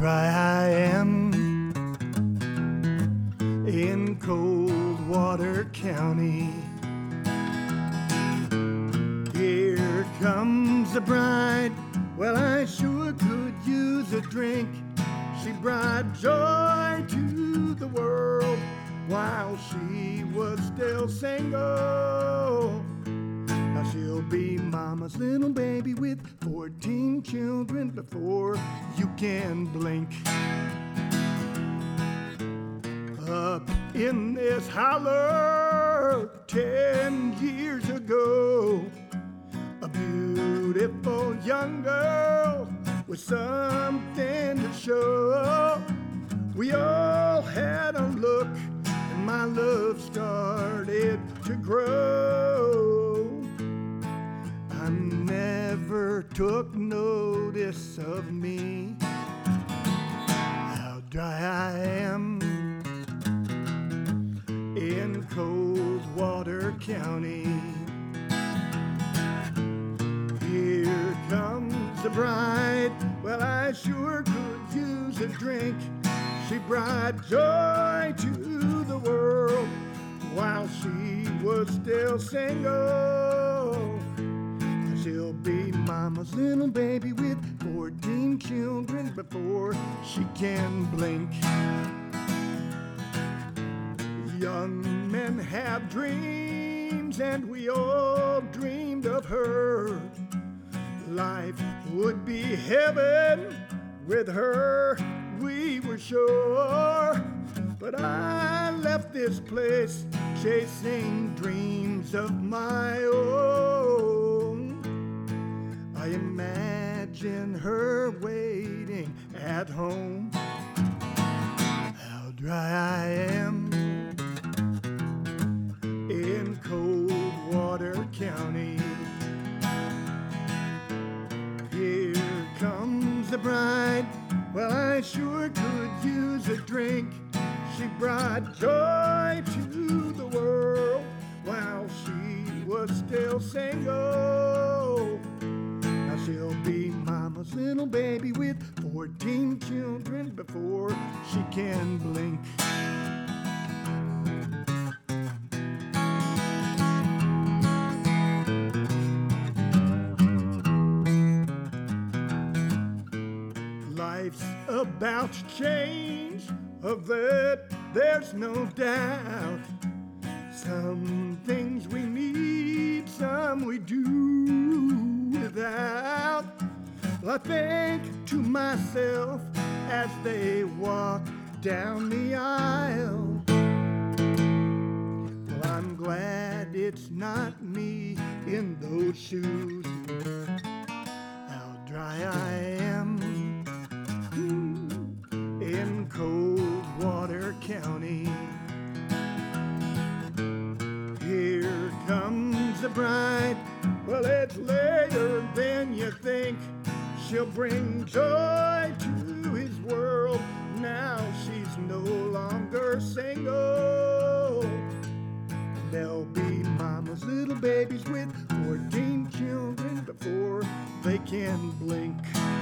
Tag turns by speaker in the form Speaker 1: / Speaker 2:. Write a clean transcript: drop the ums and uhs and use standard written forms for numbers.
Speaker 1: dry I am in Coldwater County. Here comes the bride. Well, I sure could use a drink. She brought joy to the world while she was still single. Now she'll be mama's little baby with 14 children before you can blink. Up in this holler 10 years ago, a beautiful young girl with something to show. We all had a look and my love started to grow. I never took notice of me, how dry I am in Coldwater County. Here comes the bride. Well, I sure could use a drink. She brought joy to the world while she was still single. She'll be mama's little baby with 14 children before she can blink. Young men have dreams, and we all dreamed of her. Life would be heaven with her, we were sure. But I left this place chasing dreams of my own. I imagine her waiting at home. How dry I am in Coldwater County. Here comes the bride. Well, I sure could use a drink. She brought joy to the world while she was still single. Now she'll be mama's little baby with 14 children before she can blink. Life's about to change, of that there's no doubt. Some things we need, some we do without. Well, I think to myself as they walk down the aisle, well, I'm glad it's not me in those shoes. How dry I am in Coldwater County. Here comes the bride. Well, it's later than you think. She'll bring joy to his world. Now she's no longer single. There'll be mama's little babies with 14 children before they can blink.